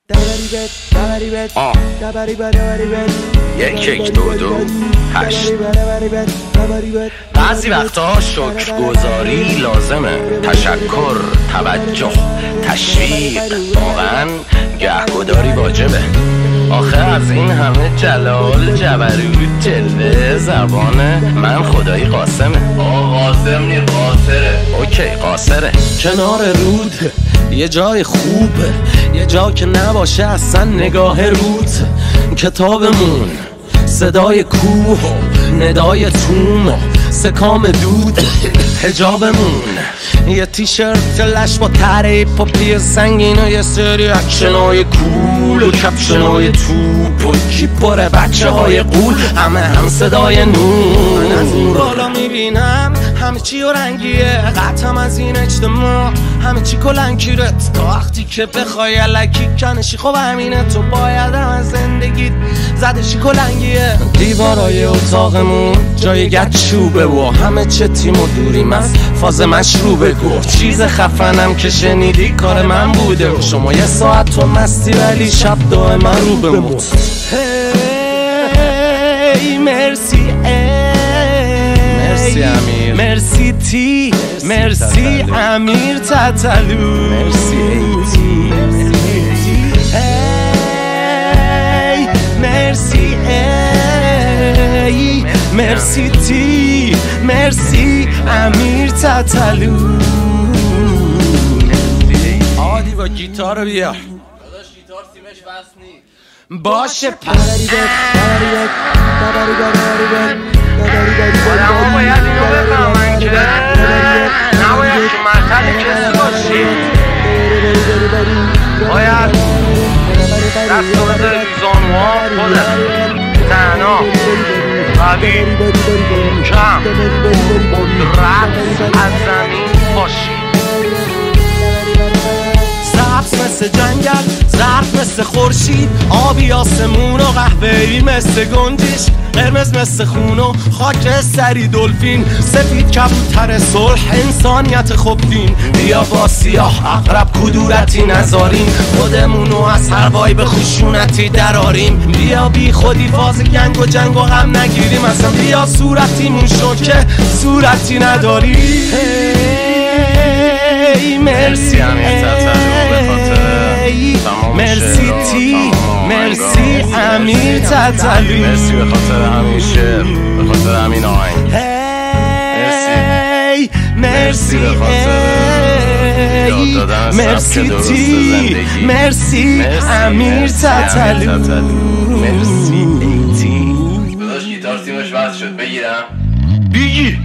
یک دو هشت. بعضی وقتا شکرگزاری لازمه، تشکر، توجه، تشویق، واقعا گهگداری واجبه. آخه از این همه جلال، جبروت، جلوه، زبانه من خدایی قاسمه. قاسم نی قاصره. اوکی قاصره. کنار رود یه جای خوبه، یه جا که نباشه اصلا نگاه رود. کتابمون، صدای کوه، ندای توم، سکام دود. حجابمون یه تیشرت لش با تره پاپی سنگین و یه سری اکشنای کول و کپشنای توپ و کیپاره بچه های قول، همه هم صدای نور. من از این بالا میبینم همه چی و رنگیه، قطعم از این اجتماع همه چی کلنگیره. تا وقتی که بخوای علکی کنشی خب همینه، تو باید هم از زندگیت زدشی کلنگیه. دیوارای اتاقمون جای گچوبه و همه چه تیم و دوریم از فاز مشروبه. گفت چیز خفنم که شنیدی کار من بوده، شما یه ساعت تو مستی ولی شب دائم من رو بموت. هی مرسی مرسی امیر، مرسی تی، مرسی امیر تتلو، مرسی ایتی، هی مرسی ای، مرسی تی، مرسی امیر تتلو. عادی با گیتار بیا. داداش گیتار سیمش بس نی. باشه پس آدم ها باید اینو بفهمن که نباید تو مرتل کسی باشی، باید دست رو بذاری تو زانوها خودت، تنها، قوی، کم، قدرت از زمین باشی. سبز مثل جنگل، زرد مثل خورشید، آبی آسمون و قهوه‌ای مثل گنجش، قرمز مثل خون و خاک سری دلفین، سفید کبوتر صلح انسانیت خوبین. بیا با سیاه عقرب کدورتی نذاریم، خودمونو از هر وایب خشونتی دراریم. بیا بی خودی فاز گنگ و جنگ و غم نگیریم، اصلا بیا صورتیمون شد که صورتی نداریم. مرسی مرسی تی، مرسی امیر تتلو، مرسی به خاطر همین شعر، به خاطر همین آهنگ. مرسی به خاطر یاد دادن سبک درست زندگی، مرسی امیر تتلو، مرسی ایتی. داداش گیتار سیمش وصل شد، بگیرم؟ بگیر.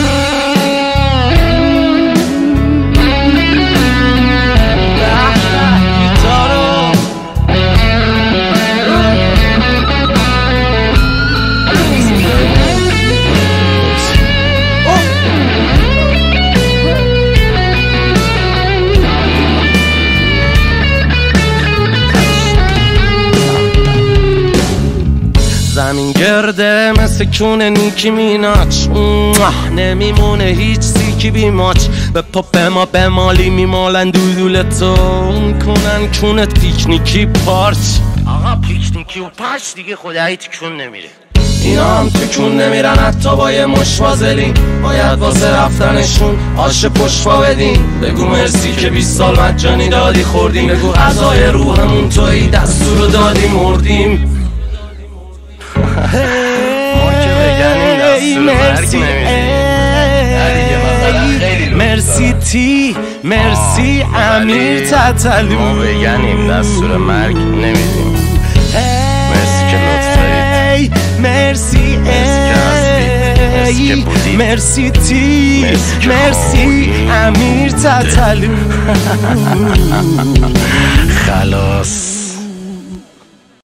زمین گرده مثل کونه نیکی میناچ، نمیمونه هیچ سیکی بیماچ. به پاپ ما به مالی میمالن دودولتو، کنن کونت پیکنیکی پارچ. آقا پیکنیکی و پارچ دیگه خدایی تکون نمیره، اینا هم تکون نمیرن حتی با یه مش وازلین. باید واسه رفتنشون آش پشفا بدین. بگو مرسی که 20 سال مجانی دادی خوردیم، بگو غذای روحمون تویی دستورو دادی مردیم. ما که بگنیم دستور مرگ نمیدیم، مرسی تی، مرسی امیر تتلو، ما بگنیم دستور مرگ نمیدیم. مرسی که لطف دارید، مرسی ای، مرسی تی، مرسی امیر تتلو. خلاص.